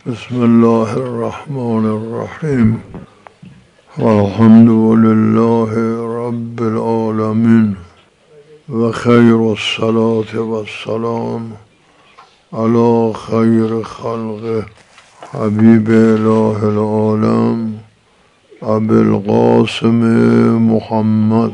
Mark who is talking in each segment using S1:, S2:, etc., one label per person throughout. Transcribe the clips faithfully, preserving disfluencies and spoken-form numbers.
S1: بسم الله الرحمن الرحیم والحمد لله رب العالمین و خیر الصلاة و السلام علی خیر خلق حبیب اله العالم ابی القاسم محمد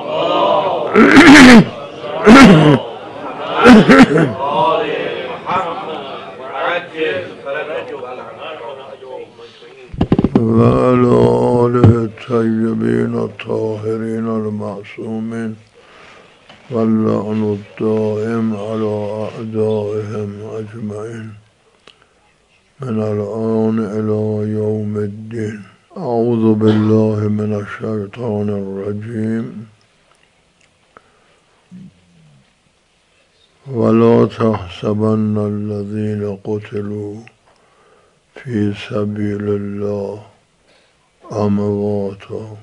S1: و علی آله الطیبین الطاهرین المعصومین واللعن الدائم علی اعدائهم اجمعین من الآن الی یوم الدین. اعوذ بالله من الشیطان الرجیم. ولا تحسبن الذين قتلوا في سبيل الله امواتا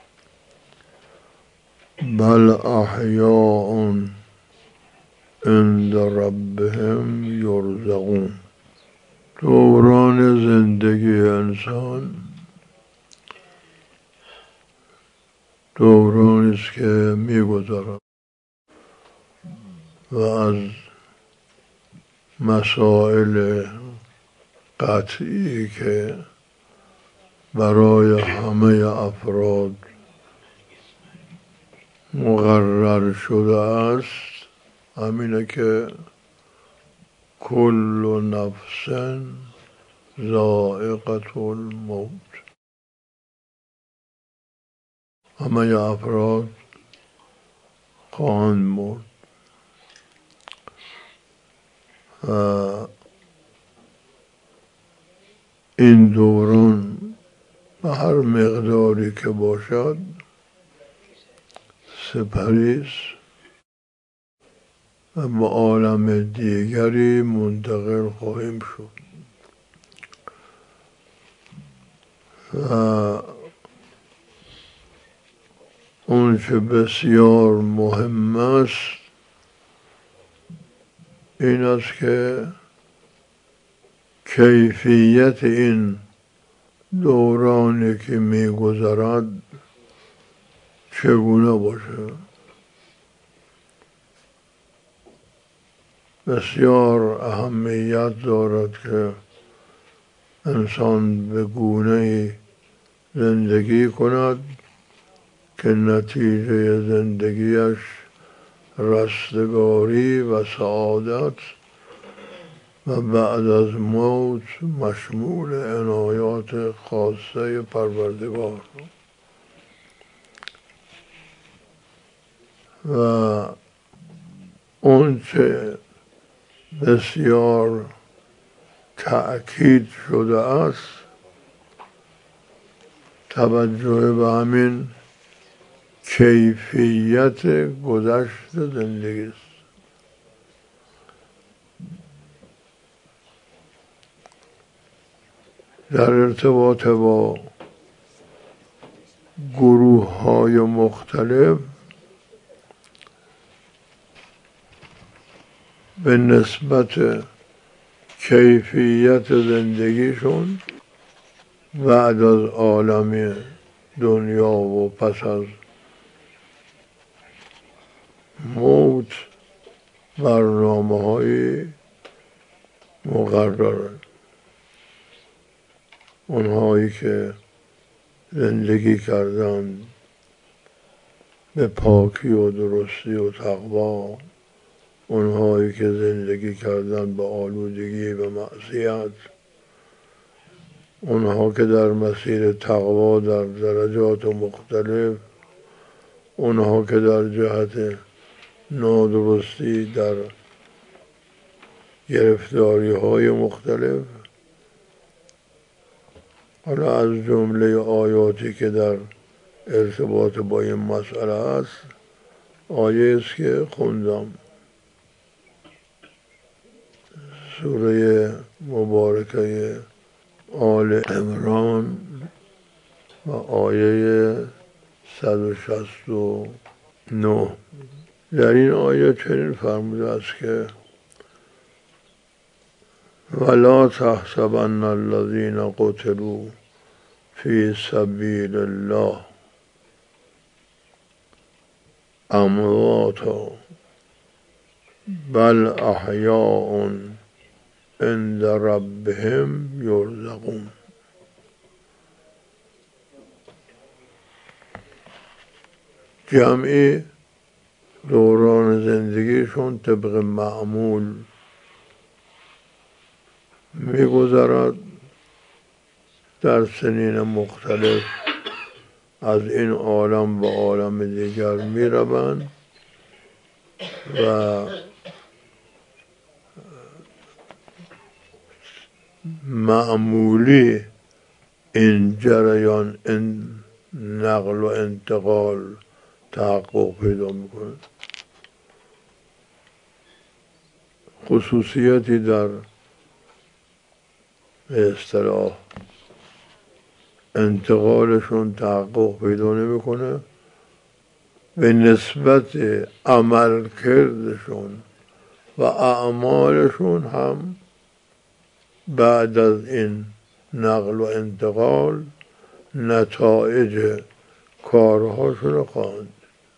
S1: بل احیاء عند ربهم یرزقون. دوران زندگی انسان دورانی است که می‌گذرد و از مسائل قطعی که برای همه افراد مقرر شده است همینه که کل نفس ذائقة الموت. همه افراد خواهند مرد و این دوران به هر مقداری که باشد سپری است و به عالم دیگری منتقل خواهیم شد و اون چه بسیار مهم است این است که کیفیت این دورانی که می‌گذرد چگونه باشه. بسیار اهمیت دارد که انسان به گونه‌ای زندگی کند که نتیجه زندگیش رستگاری و سعادت و بعد از موت مشمول عنایات خاصه پروردگار و اون چه بسیار تأکید شده است توجه به همین کیفیت گذشت زندگی است. در ارتباط با گروه های مختلف به نسبت کیفیت زندگیشون بعد از عالم دنیا و پس از موت برنامه های مقرره. اونهایی که زندگی کردند به پاکی و درستی و تقوا، اونهایی که زندگی کردند به آلودگی و معصیت، اونها که در مسیر تقوا در درجات مختلف، اونها که در جهت نادرستی در گرفتاری های مختلف. حالا از جمله آیاتی که در ارتباط با این مسئله است آیه است که خوندم، سوره مبارکه آل عمران و آیه صد و شصت و نه. در این آیه چنین فرموده است که ولا تحسبن الذين قتلوا في سبیل الله امواتا بل احیاء عند ربهم یرزقون. جمعی دوران زندگیشون طبق معمول میگذرد، در سنین مختلف از این عالم به عالم دیگر میروند و معمولی این جریان، این نقل و انتقال تحقق پیدا میکنه. خصوصیتی در به اصطلاح انتقالشون تحقق پیدا نمیکنه، به نسبت عمل کردشون و اعمالشون هم بعد از این نقل و انتقال نتایج کارهاشون رو خواهند.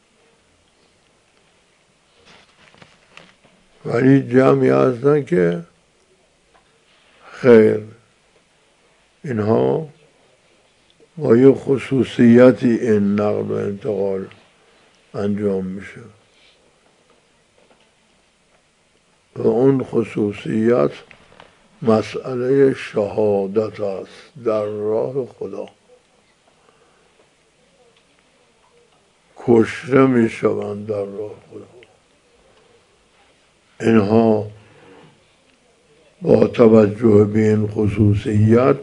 S1: ولی جمعی هستن که خیر، اینها با یه خصوصیتی این نقل و انتقال انجام میشه و اون خصوصیت مسئله شهادت است در راه خدا. کشته میشوند در راه خدا. اینها با توجه به این خصوصیت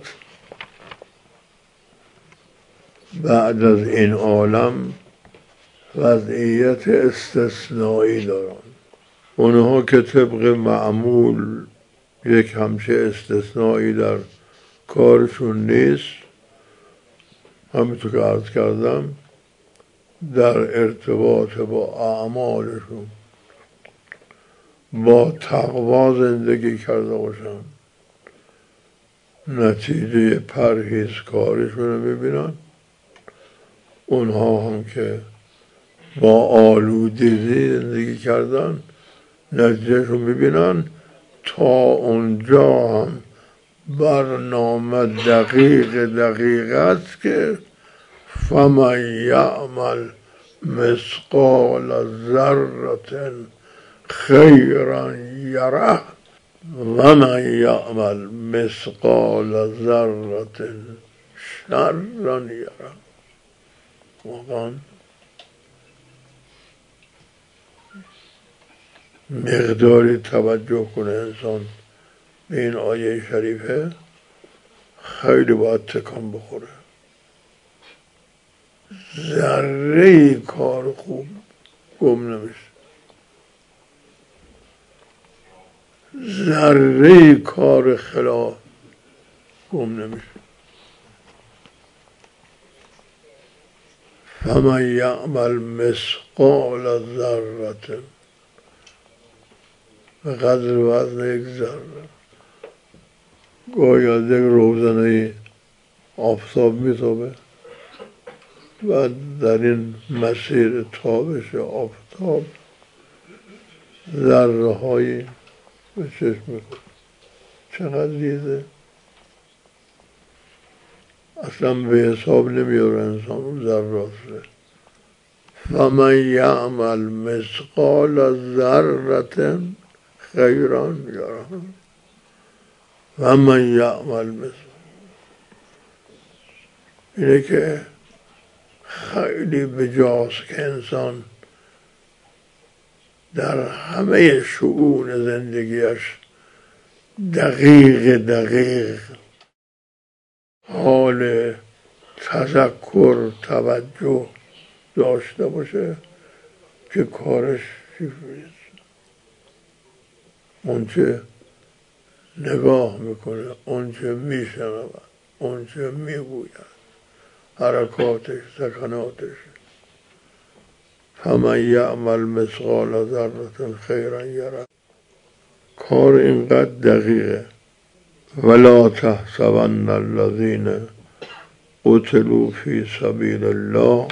S1: بعد از این عالم وضعیت استثنایی دارند. اونها که طبق معمول یک همچه استثنایی در کارشون نیست، همینطور که عرض کردم در ارتباط با اعمالشون با تقوا زندگی کرده باشن، نتیجه پرهیزکاریشون رو میبینن. اونها هم که با آلودگی زندگی کردن نتیجهشون میبینن. تا اونجا هم برنامه دقیق دقیق است که فمن یعمل مثقال ذره خیرا یره و من یعمل مثقال ذره شرا یره. واقعا مقداری توجه کنه انسان به این آیه شریفه، خیلی باید تکان بخوره. ذره کار خوب گم نمیشه، ذره کار خلاف گم نمیشه. فمن یعمل مثقال ذره به قدر وزن یک ذره. گاهی از یک روزنه آفتاب میتابه و در این مسیر تابش آفتاب ذره هایی به چشم میکنه. چقدر ریزه، اصلا به حساب نمیاره انسان اون ذرات رو. فمن یعمل مثقال ذره خیرا یره و من یعمل مثل. اینه که خیلی بجاست که انسان در همه شؤون زندگیش دقیق دقیق حال تذکر توجه داشته باشه که کارش چیست، اون چه نگاه میکنه، اون چه میشنود، اون چه میگوید، حرکاتش، سکناتش. فمن یعمل مثقال ذره خیرا یره. کار اینقدر دقیقه ولا تحسبن الذين قتلوا في سبیل الله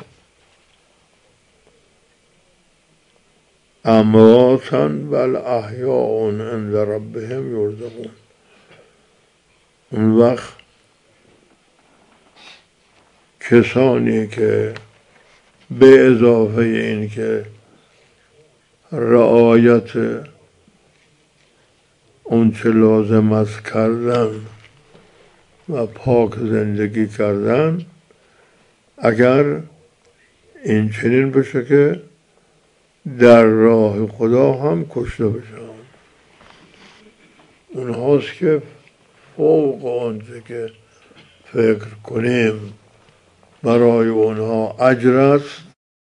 S1: امواتا بل احیاء عند ربهم یرزقون. اون وقت کسانی که به اضافه این که رعایت اون چه لازم است کردن و پاک زندگی کردن، اگر این چنین بشه که در راه خدا هم کشته بشن، اونهاست که فوق آنچه که فکر کنیم برای اونها اجر است.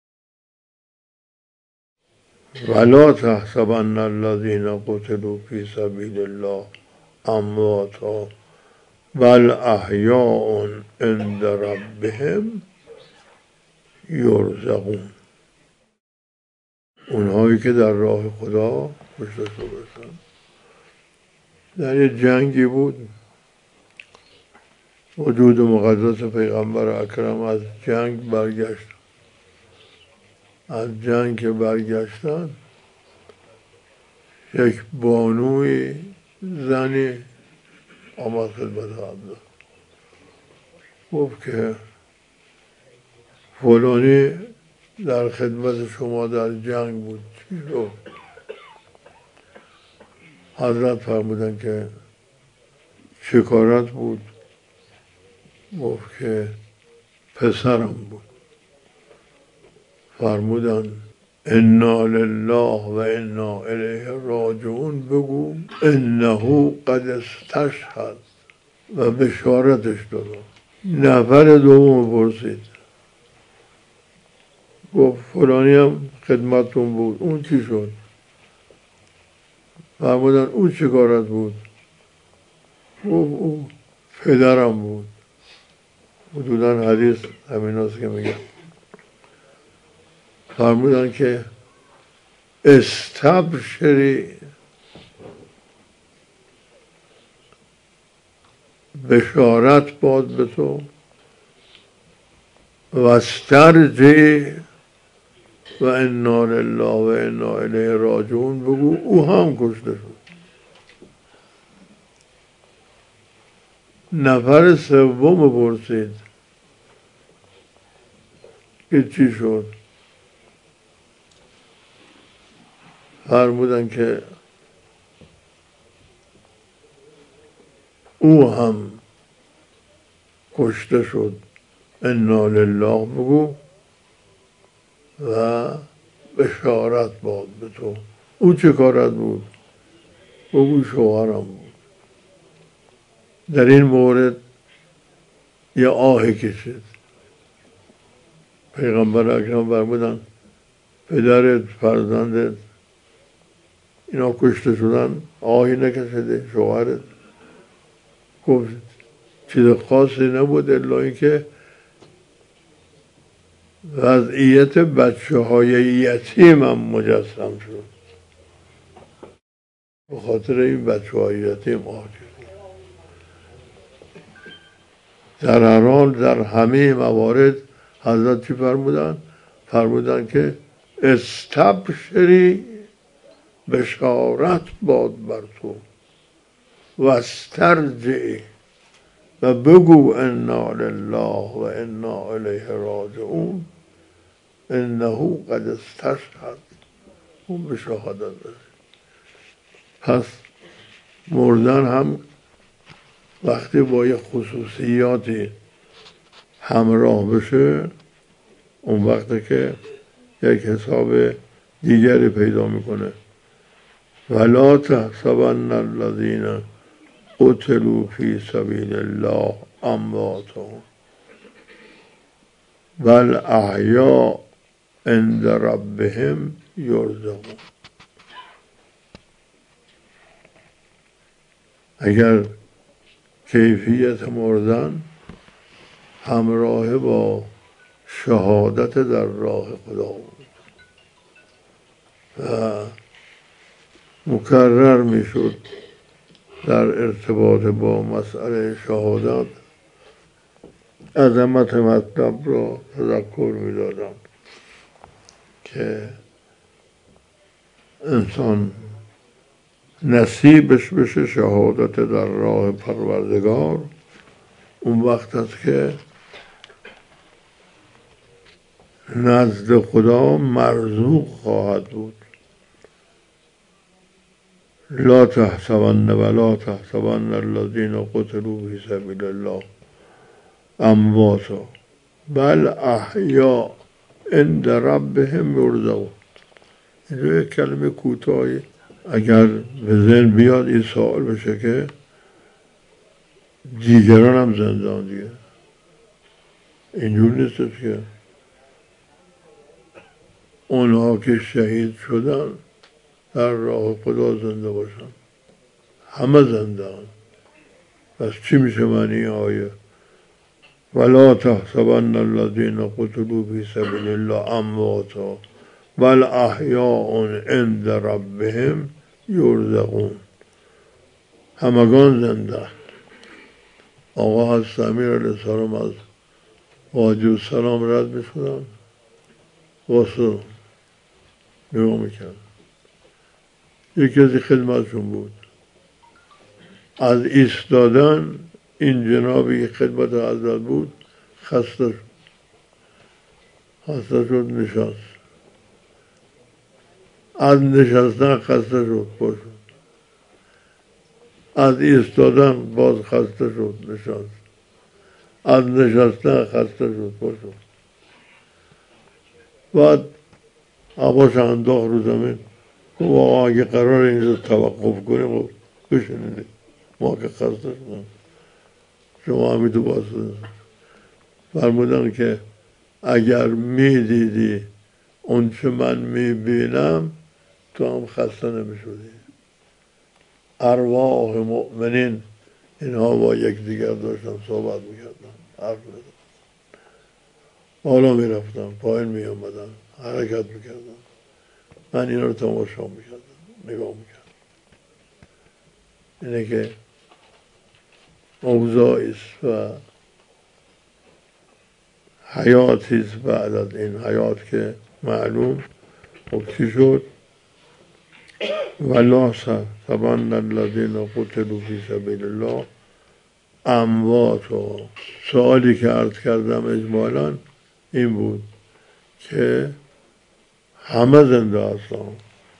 S1: ولا تحسبن الذین قتلوا فی سبیل الله امواتا بل احیاء عند ربهم یرزقون. اونهایی که در راه خدا کشته شدن. در یه جنگی بود، وجود مقدس پیغمبر اکرم از جنگ برگشت. از جنگ که برگشتن، یک بانوی زنی آمد خدمت عبد، گفت که فلانی در خدمت شما در جنگ بود، چی شد؟ حضرت فرمودن که شکارت بود. گفت که پسرم بود. فرمودن انا لله و انا الیه راجعون، بگو انه قد استشهد و بشارتش داد. نفر دوم پرسید، گفت فلانی هم خدمتون بود، اون چی شد؟ فرمودن اون چه کارت بود؟ گفت او پدرم بود. حدوداً حدیث همین هست که میگم. فرمودن که استبشری، بشارت باد به تو، و استرجی و انا لله و انا الیه راجعون، بگو او هم کشته شد. نفر سوم پرسید که چی شد؟ فرمودن که او هم کشته شد. انا لله بگو و بشارت باد به تو. او چه کارت بود؟ بگو شوهرم بود. در این مورد یه آهی کشید. پیغمبر اکرم فرمودن پدرت، فرزندت اینا کشته شدن، آهی نکشیده؟ شوهرت؟ گفت چیز خاصی نبود الا اینکه وضعیت بچه های یتیمم مجسم شد. به خاطر این بچه های یتیم آه کشید. در هر حال در همه موارد حضرت چی فرمودن؟ فرمودن که استبشری، بشارت باد بر تو، و استرجعی و بگو انا لله و انا الیه راجعون، انه قد استشهد. اون به شهادت رسید. پس مردن هم وقتی با یه خصوصیاتی همراه بشه، اون وقتی که یک حساب دیگری پیدا میکنه. ولا تحسبن الذین قتلوا فی سبیل الله امواتا بل احیاء عند ربهم یرزقون. اگر کیفیت مردن همراه با شهادت در راه خدا بود و مکرر میشد در ارتباط با مسئله شهادت عظمت مطلب را تذکر می‌دادم که انسان نصیبش بشه شهادت در راه پروردگار، اون وقت است که نزد خدا مرزوق خواهد بود. لا تحسبن ولا تحسبن الذین قتلوا فی سبیل الله امواتا بل احیاء عند ربهم یرزقون. اینجا یک کلمه کوتاهی اگر به ذهن بیاد این سوال بشه که دیگران هم زندان دیگه، اینجور نیست که اونها که شهید شدن در راه خدا زنده باشن، همه زنده هم. پس چی میشه معنی آیه ولا تحسبن الذین قتلوا فی سبیل الله امواتا بل احیاء عند ربهم یرزقون. همگان زنده. آقا از امیر علیه السلام از وادی السلام رد میشدن، واسه نگاه میکرد، یکی از خدمتشون بود. از ایستادن این جنابی خدمت حضرت بود خسته شد، خسته شد نشست، از نشستن خسته شد پا شد، از ایستادن باز خسته شد نشست، از نشستن خسته شد پا شد. بعد عباس انداخت رو زمین، گفت آقا اگه قرار اینجا توقف کنیم بشنید ما که خسته شدم، شما همی تو باسته. فرمودن که اگر می دیدی اون چه من می بینم تو هم خسته نمی شدی. ارواح مؤمنین اینها با یک دیگر داشتن صحبت میکردن، حرف میزدن، حالا می رفتن پایین می آمدن حرکت میکردن، من اینا رو تماشا میکردم، نگاه میکردم. اینه که اوضاعی است و حیاتی است بعد از این حیات که معلوم. خب چی شد؟ ولا تحسبن الذین قتلوا فی سبیل الله امواتا. سوالی که عرض کردم اجمالا این بود که همه زنده هستن.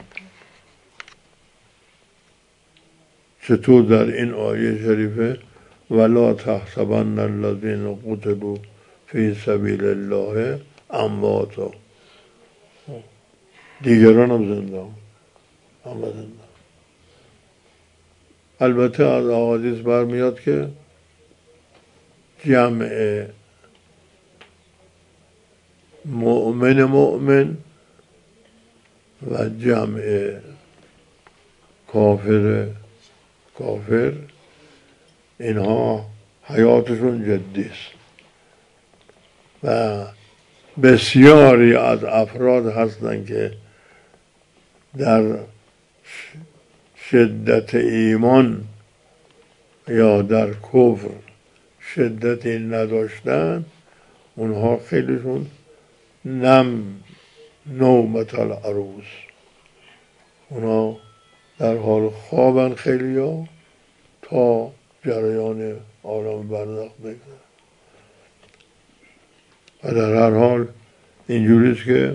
S1: چطور در این آیه شریفه ولا تحسبن الذین قتلوا فی سبیل الله امواتا، دیگران هم زنده هم، همه زنده. البته از احادیث برمیاد که جمع مؤمن مؤمن و جمع کافر کافر اینها حیاتشون جدی است و بسیاری از افراد هستند که در شدت ایمان یا در کفر شدتی نداشتن، اونها خیلیشون نم نومت العروس، اونها در حال خوابن خیلی ها تا جریان عالم برزخ بگذره. و در هر حال اینجوریست که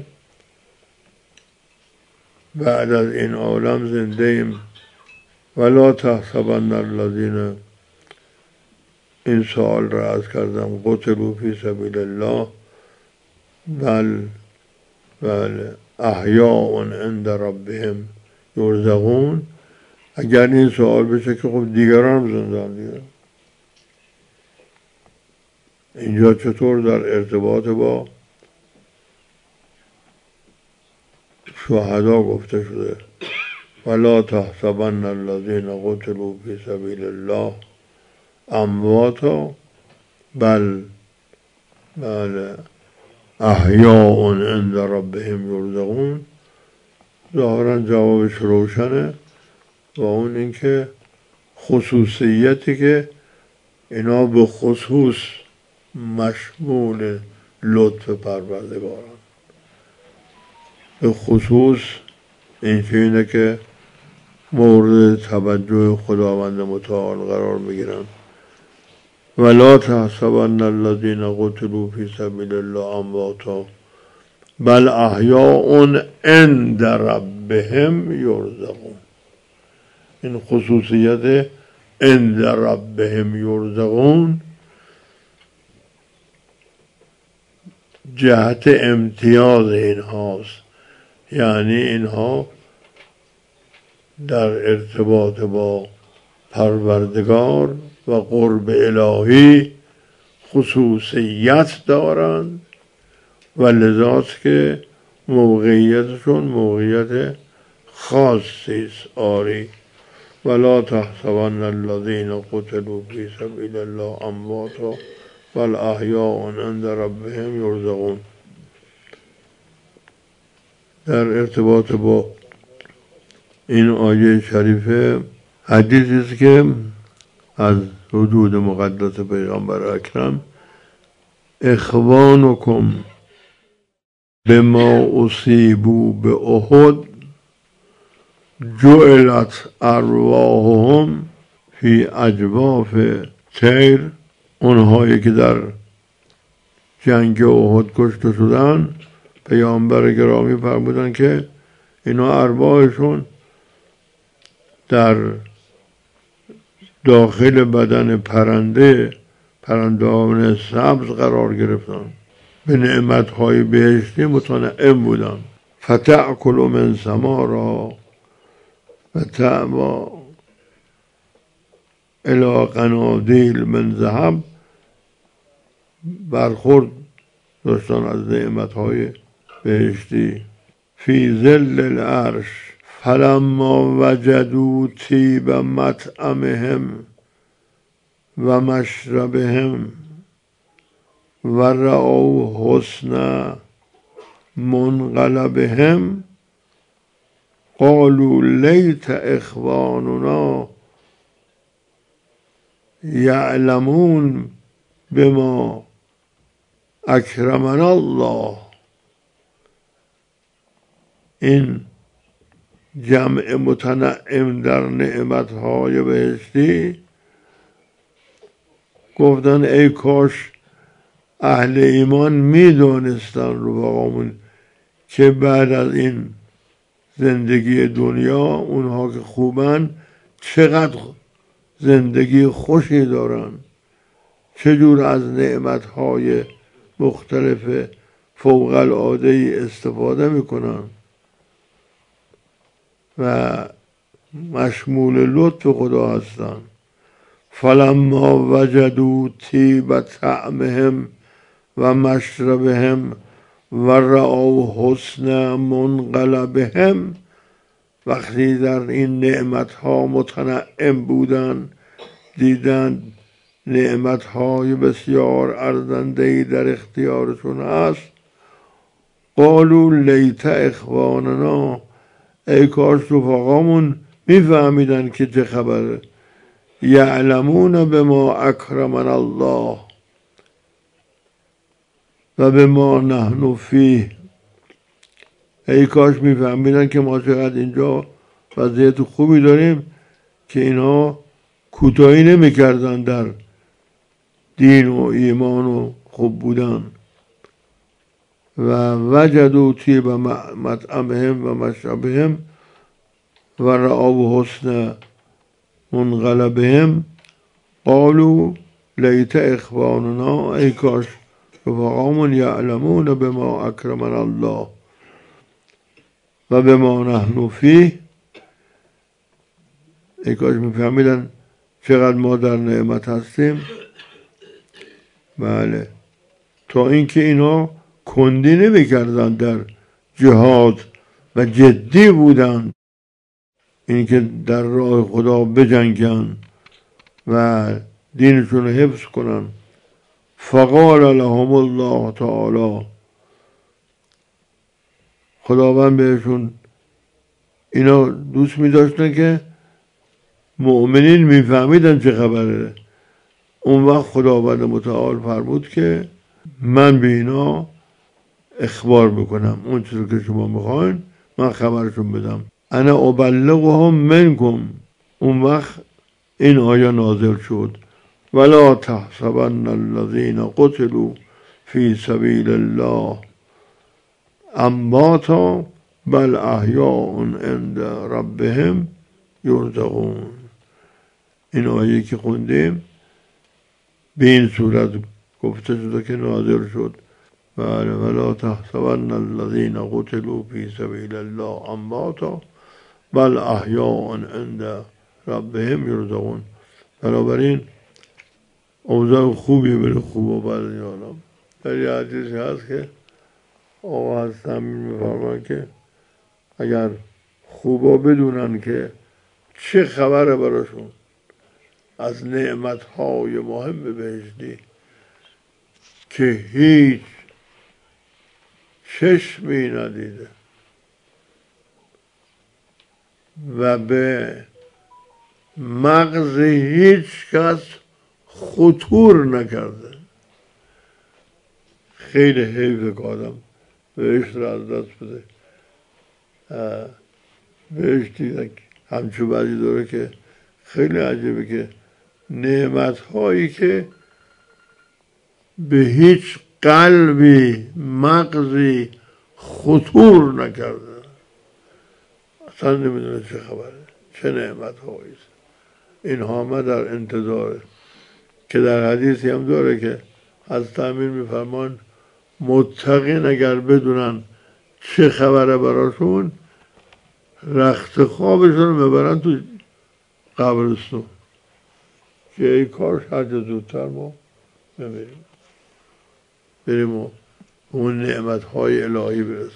S1: بعد از این عالم زنده ایم. ولا تحسبن الذین، این سوال را عرض کردم، قتلوا فی سبیل الله بل بل احیاء عند ربهم یرزقون. اگر این سوال بشه که خب دیگران هم زندان دیگر، اینجا چطور در ارتباط با شهدا گفته شده ولا تحسبن الذین قتلوا فی سبیل الله امواتا بل بل احیاء عند ربهم یرزقون. ظاهرا جوابش روشنه و اون اینکه خصوصیتی که اینا به خصوص مشمول لطف پروردگارن. به خصوص این اینه که مورد توجه خداوند متعال قرار میگیرن. ولا تحسبن الذین قتلوا فی سبیل الله امواتا بل احیاء عند ربهم یرزقون. این خصوصیت عند ربهم یرزقون جهت امتیاز اینهاست، یعنی اینها در ارتباط با پروردگار و قرب الهی خصوصیت دارند و لذاست که موقعیتشون موقعیت خاصی است. آری ولا تحسبن الذین قتلوا فی سبیل الله امواتا بل احیاء عند ربهم یرزقون. در ارتباط با این آیه شریفه حدیثی است که از وجود مقدس پیغمبر اکرم اخوانکم بما اصیبوا به احد جعلت ارواحهم فی اجواف طیر. اونهایی که در جنگ احد کشته شدن پیامبر گرامی فرمودن که اینا ارواحشون در داخل بدن پرنده پرندگان سبز قرار گرفتن، به نعمتهای بهشتی متنعم بودن. فتأکل من ثمارها و تعوی الی قنادیل من ذهب. برخورد داشتن از نعمتهای بهشتی. فی ظل العرش فلما وجدوا طیب مطعمهم و مشربهم و رأوا حسن منقلبهم قالوا لیت اخواننا یعلمون بما اکرمنا الله. این جمع متنعم در نعمتهای بهشتی گفتن ای کاش اهل ایمان میدونستن رفقامون که بعد از این زندگی دنیا اونها که خوبن چقدر زندگی خوشی دارن، چجور از نعمتهای مختلف فوق العاده ای استفاده میکنن و مشمول لطف خدا هستن. فلما وجدوا طیب طعمهم و مشربهم و رأوا حسن منقلبهم. وقتی در این نعمتها متنعم بودن دیدن نعمتهای بسیار ارزنده‌ای در اختیارشون هست، قالوا لیت اخواننا، ای کاش رفقامون میفهمیدن که چه خبره. یعلمون بما اکرمنا الله و بما نحن فیه. ای کاش میفهمیدن که ما چقدر اینجا وضعیت خوبی داریم که اینا کوتاهی نمیکردن در دین و ایمان و خوب بودن. و وجدوا طیب مطعمهم و مشربهم و رأوا حسن منقلبهم قالوا لیت اخواننا، ای کاش رفقامون یعلمون بما اکرمنا الله و بما نحن فیه. ای کاش میفهمیدن چقدر ما در نعمت هستیم. بله، تا اینکه اینا کندی نمی‌کردن در جهاد و جدی بودن اینکه در راه خدا بجنگن و دینشون رو حفظ کنن. فقال لهم الله تعالی، خداوند بهشون، اینا دوست می داشتن که مؤمنین میفهمیدن چه خبره. اون وقت خداوند متعال فرمود که من به اینا اخبار میکنم، اون چیزی که شما میخواین من خبرشون بدم. انا ابلغهم منکم. اون وقت این آیه نازل شد ولا تحسبن الذین قتلوا فی سبیل الله امواتا بل احیاء عند ربهم یرزقون. این آیه که خوندیم به این صورت گفته شده که نازل شد بله ولا تحسبن الذین قتلوا فی سبیل الله امواتا بل احیاء عند ربهم یرزقون. بنابراین اوضاع خوبی بره خوب و بله یالم. در یه حدیثی هست که آقا هست همین میفرمان که اگر خوبا بدونن که چه خبره براشون از نعمتهای مهم بهشتی که هیچ چشمی ندیده و به مغز هیچ کس خطور نکرده، خیلی حیفه که آدم بهشت را از دست بده. بهشتی همچون بعضی داره که خیلی عجیبه که نعمت هایی که به هیچ قلبی مغزی خطور نکرده، اصلا نمیدونه چه خبره، چه نعمت هاییست. اینها همه در انتظاره که در حدیثی هم داره که از امیر میفرمان متقین اگر بدونن چه خبره براشون رخت خوابشون رو ببرن تو قبرستون که ای کارش هر چه زودتر ما بمیریم بریم و اون نعمت های الهی برسیم.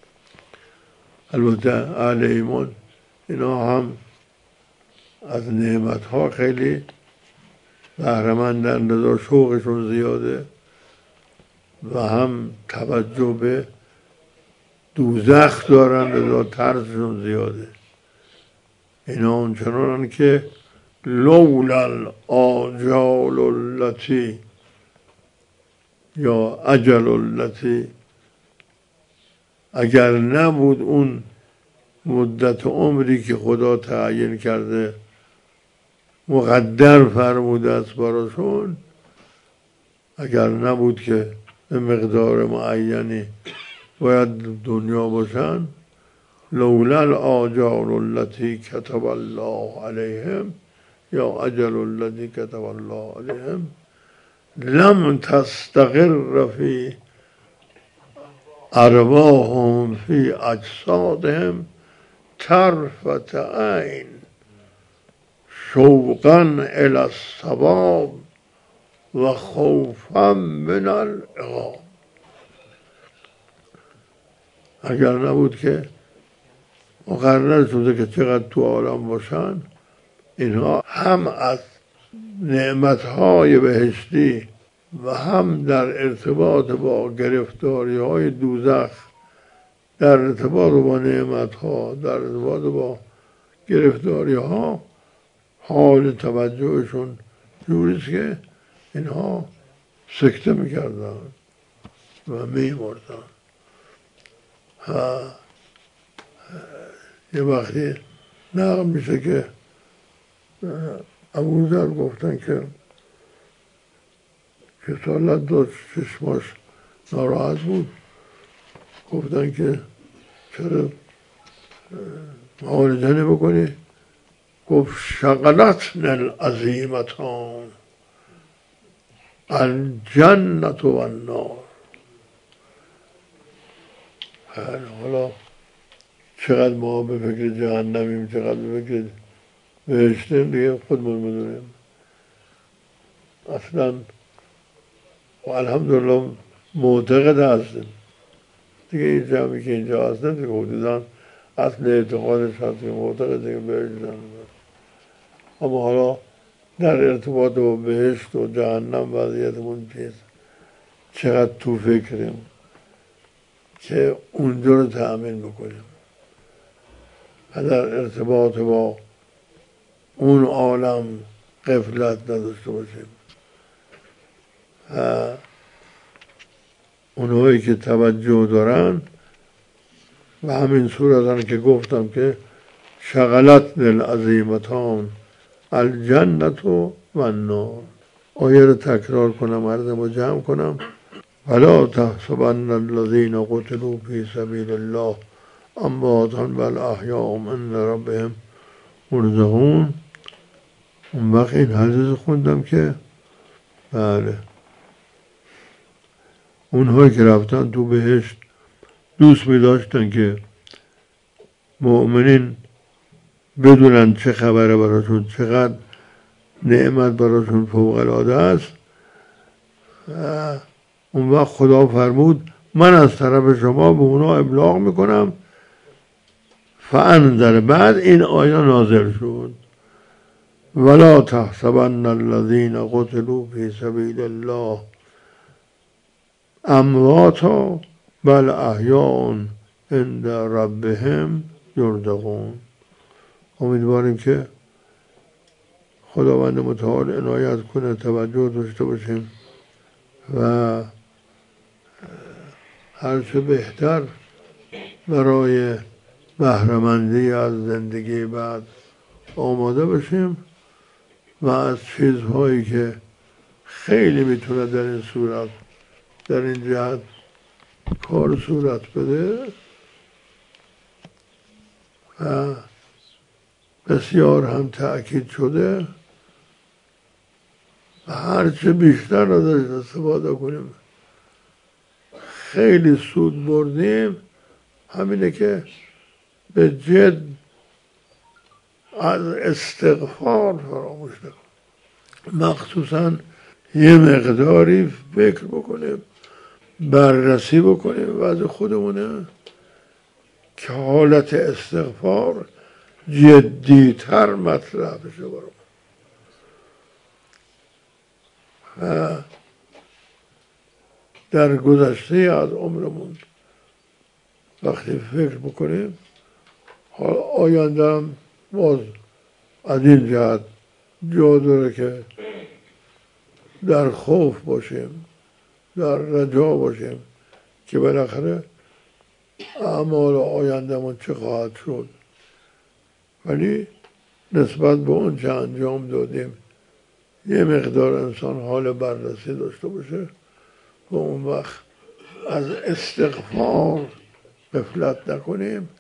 S1: البته اهل ایمان اینا هم از نعمت ها خیلی بهره‌مندن، رضا شوقشون زیاده و هم توجه به دوزخ دارن، رضا ترسشون زیاده. اینا اونچنانن که لولا آجال التی یا اجل التی، اگر نبود اون مدت عمری که خدا تعیین کرده مقدر فرموده است براشون، اگر نبود که به مقدار معینی باید دنیا باشن، لولا الاجال التی کتب الله علیهم یا اجل الذی کتب الله علیهم لم تستقر فی ارواحهم فی اجسادهم طرفة عین شوقا الی الثواب و خوفا من العقاب. اگر نبود که مقرر شده که چقدر تو عالم باشن، اینها هم از نعمتهای بهشتی و هم در ارتباط با گرفتاری های دوزخ، در ارتباط با نعمتها، در ارتباط با گرفتاری ها، حال توجهشون جوریست که اینها سکته میکردن و میمردن. یه وقتی نقل میشه که ابوذر گفتن که کسالت داشت، چشماش ناراحت بود، گفتن که چرا معالجه نمی‌کنی؟ گفت شغلتنا العظیمتان الجنة و النار. حالا چقدر ما به فکر جهنمیم، چقدر به فکر بهشتیم، دیگه خودمون میدونیم. اصلا و الحمدلله معتقد هستیم دیگه. این جمعی که اینجا هستن دیگه حدوداً اصل اعتقادش هست که معتقد دیگه بهشت هستن. اما حالا در ارتباط با بهشت و جهنم وضعیتمون چیست؟ چقدر تو فکریم که اونجا رو تأمین بکنیم و در ارتباط با اون عالم غفلت نداشته باشیم. اونهایی که توجه دارن و همین صورتن که گفتم که شغلت للعظیمتان الجنت و النار. آیه رو تکرار کنم، عرضم رو جمع کنم. ولا تحسبن الذین قتلوا فی سبیل الله امواتا بل احیاء عند ربهم یرزقون. اون وقت این حدیث خوندم که بله اونهایی که رفتن تو بهشت دوست می داشتن که مؤمنین بدونن چه خبره براشون، چقدر نعمت براشون فوق العاده است. اون وقت خدا فرمود من از طرف شما به اونا ابلاغ میکنم. فانذر، بعد این آیه نازل شد ولا تحسبن الذین قتلوا فی سبیل الله امواتا بل احیاء عند ربهم یرزقون. امیدواریم که خداوند متعال عنایت کنه، توجه داشته باشیم و هرچه بهتر برای بهره‌مندی از زندگی بعد آماده باشیم و از چیزهایی که خیلی میتونه در این صورت در این جهت کار صورت بده و بسیار هم تأکید شده و هرچه بیشتر ازش استفاده کنیم خیلی سود بردیم. همینه که به جد از استغفار فراموش نکنیم، مخصوصا یه مقداری فکر بکنیم، بررسی بکنیم وضع خودمونه که حالت استغفار جدیتر مطرح بشه برام. و در گذشته از عمرمون وقتی فکر بکنیم آینده هم باز از این جهت جا داره که در خوف باشیم، در رجا باشیم که بالاخره اعمال آیندهمون چه خواهد شد. ولی نسبت به اون چه انجام دادیم یه مقدار انسان حال بررسی داشته باشه و اون وقت از استغفار غفلت نکنیم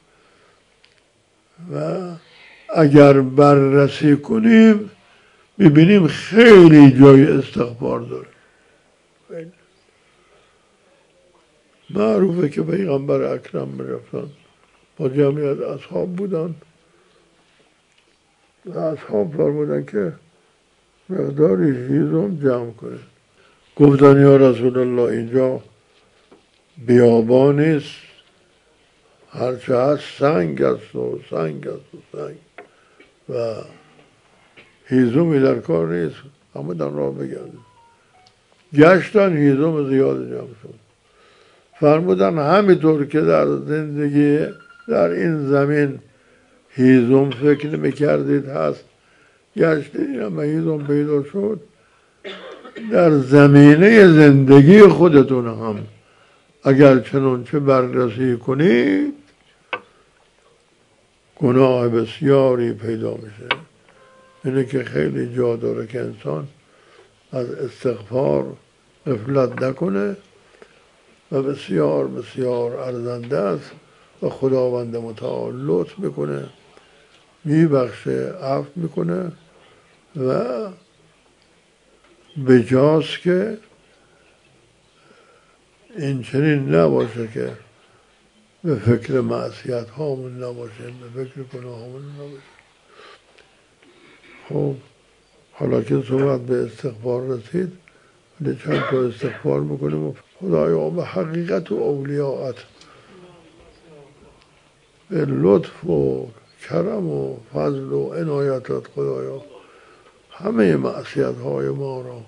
S1: و اگر بررسی کنیم ببینیم خیلی جای استغفار داره. خیلی. معروفه که پیغمبر اکرم میرفتن با جمعیت اصحاب بودن و اصحاب فرمودن که مقداری هیزم جمع کنه. گفتن یا رسول الله اینجا بیابان نیست، هرچه هست سنگ است و سنگ است و سنگ و هیزمی در کار نیست، اما در راه بگردیم. گشتن هیزم زیاد جمع شد. فرمودن همینطور که در زندگی در این زمین هیزم فکر میکردید هست گشتید اما هیزم پیدا شد، در زمینه زندگی خودتون هم اگر چنانچه بررسی کنید گناه بسیاری پیدا میشه. اینه که خیلی جا داره که انسان از استغفار غفلت نکنه و بسیار بسیار ارزنده است و خداوند متعال لطف میکنه، میبخشه، عفو میکنه و بجاست که این چنین نباشه که به فکر معصیت هامون نباشیم، به فکر گناه هامون نباشیم. خب حالا که صحبت به استغفار رسید ولی چند تا استغفار میکنیم و خدایا به حقیقت و اولیاءت به لطف و کرم و فضل و عنایتت خدایا همه معصیت های ما را،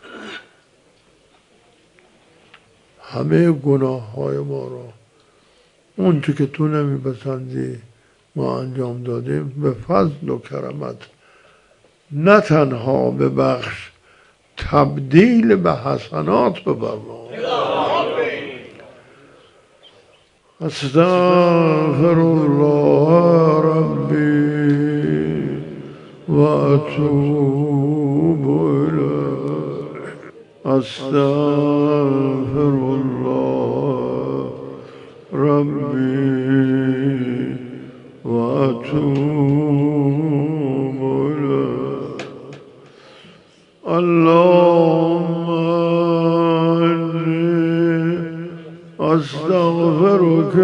S1: همه گناه های ما را، اون چی که تو نمیپسندی ما انجام دادیم، به فضل و کرمت نه تنها به بخش تبدیل به حسنات بفرما. استغفر الله ربی و اتوب الیه. استغفر الله ربی و اتوب الیه. اللهم انی استغفرک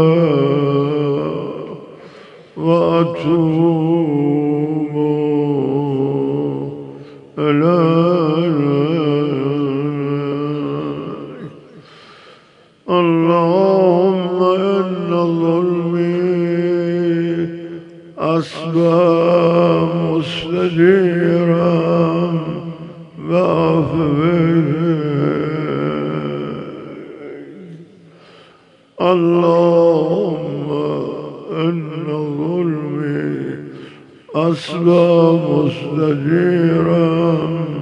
S1: و اتوب الیک. اللهم ان ظلمی اصبح مستجیرا اللهم ان ظلمي اصبح مستجيرا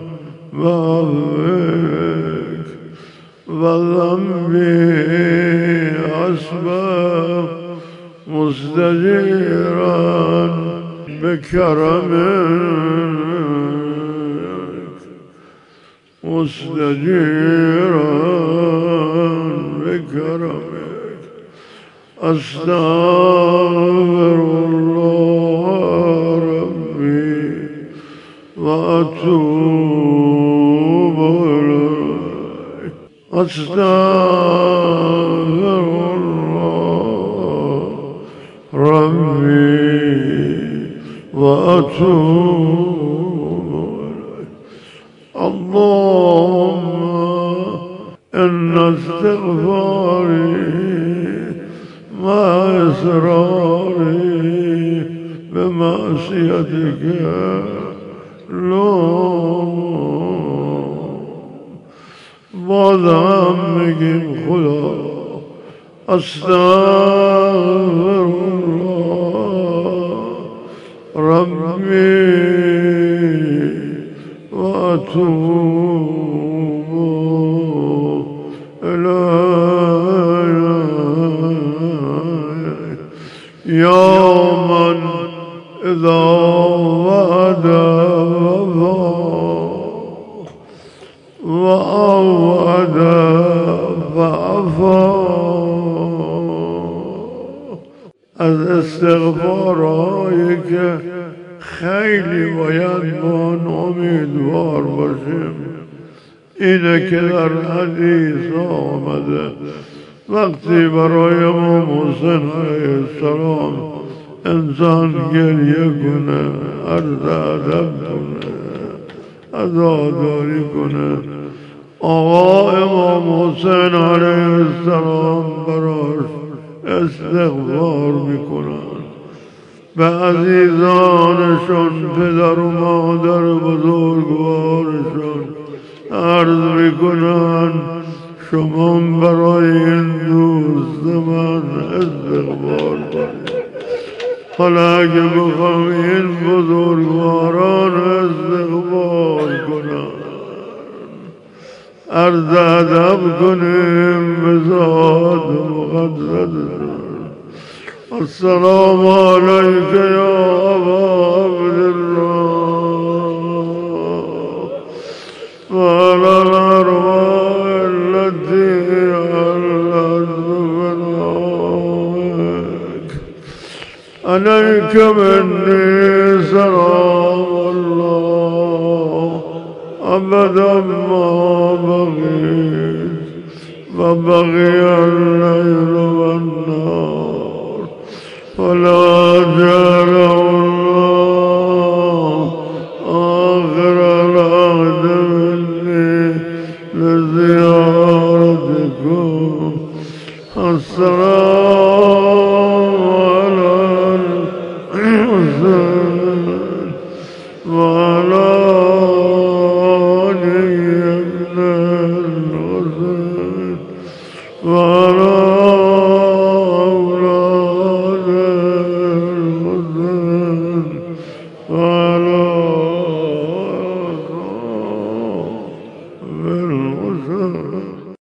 S1: بعفوك وذنبي اصبح مستجيرا بكرمك مستجيرا بكرمك. استغفر الله ربي واتوب اليه. استغفر الله ربي واتوب اليه. اللهم ان استغفاري مع إصراري بمعصيتك لوم. بازم میگیم خدا استغفر الله ربی و اتوب الیه. یا من اذا وعد وفا وعود فعفا. از استغفارهایی که خیلی باید با آن امیدوار باشیم اینه که در حدیث آمده وقتی برای امام حسین علیه السلام انسان گریه کنه، عرض ادب کنه، عزاداری کنه، آقا امام حسین علیه السلام براش استغفار میکنن، به عزیزانشون پدر و مادر بزرگوارشون عرض میکنن شما برای این دوست من استغفار کنید. حالا اگه بخوام این بزرگواران استغفار کنن عرض ادب کنیم به ذات مقدسشون. السلام علیک یا ابا عبدالله و علی الارواح التي علت بنائك. عليك مني سلام الله أبدا ما بغيت وبغي الليل والنهار ولا جعل الله آخر العهد مني لزيارتكم. السلام على الحسين وعلى علي بن الحسين وعلى أولاد الحسين وعلى ها